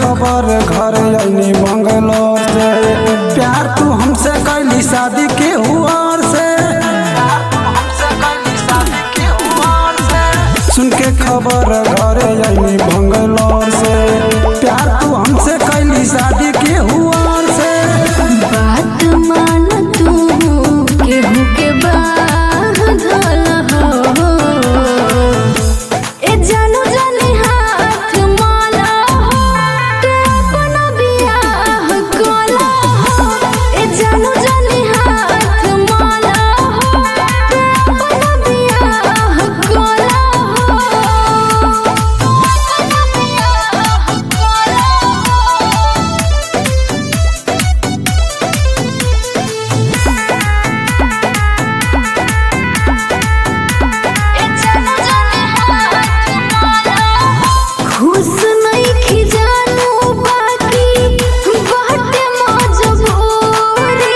खबर घर आईनी बंगलोर से, प्यार तू हमसे कैली शादी के हुआर से, सुन के खबर घर आईनी बंगलोर से, प्यार तू हमसे कैली शादी के हुआर से। बात मान तू केहू के बांधल हो, ए जानू जाने हाथ माला हो, तू अपना बियाह कोला हो, ए जानू जाने हाथ माला हो, तू अपना बियाह कोला हो, तू अपना बियाह कोला खुश नहीं खिजानू बाकी बाटे मजबूरी,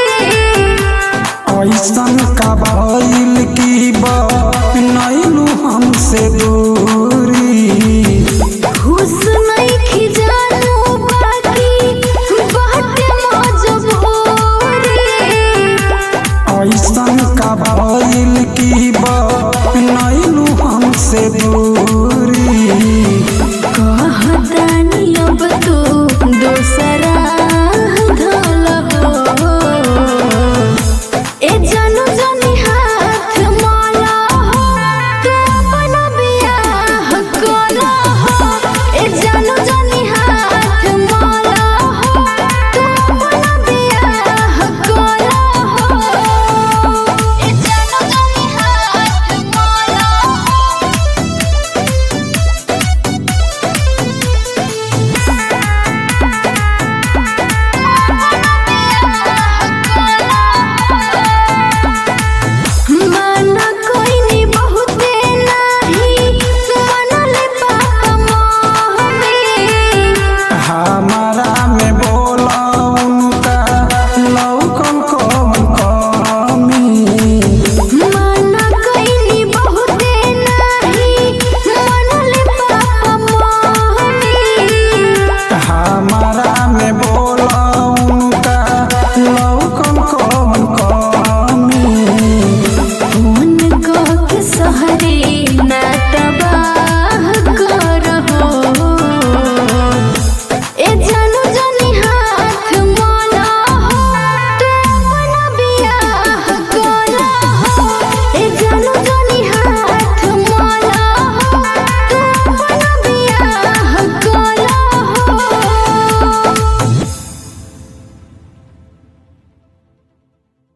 ऐसन का भइल की बनैलू हमसे दूर,